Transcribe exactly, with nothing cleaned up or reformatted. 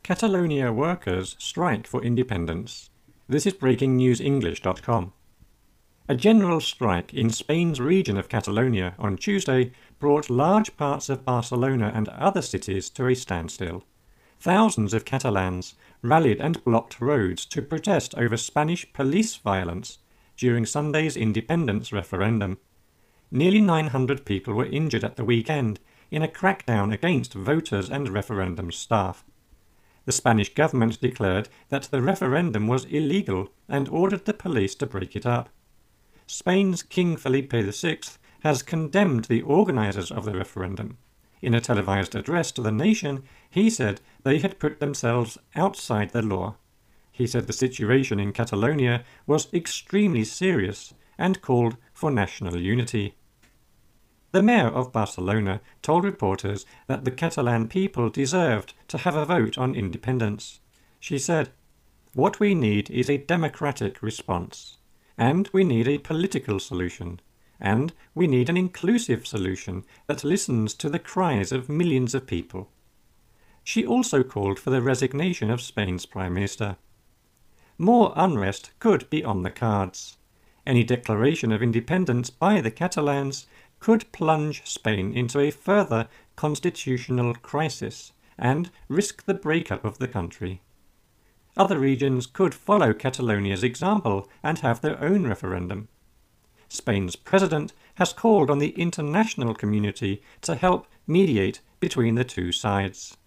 Catalonia workers strike for independence. This is breaking news english dot com. A general strike in Spain's region of Catalonia on Tuesday brought large parts of Barcelona and other cities to a standstill. Thousands of Catalans rallied and blocked roads to protest over Spanish police violence during Sunday's independence referendum. Nearly nine hundred people were injured at the weekend in a crackdown against voters and referendum staff. The Spanish government declared that the referendum was illegal and ordered the police to break it up. Spain's King Felipe the Sixth has condemned the organisers of the referendum. In a televised address to the nation, he said they had put themselves outside the law. He said the situation in Catalonia was extremely serious and called for national unity. The mayor of Barcelona told reporters that the Catalan people deserved to have a vote on independence. She said, "What we need is a democratic response, and we need a political solution, and we need an inclusive solution that listens to the cries of millions of people." She also called for the resignation of Spain's Prime Minister. More unrest could be on the cards. Any declaration of independence by the Catalans could plunge Spain into a further constitutional crisis and risk the breakup of the country. Other regions could follow Catalonia's example and have their own referendum. Spain's president has called on the international community to help mediate between the two sides.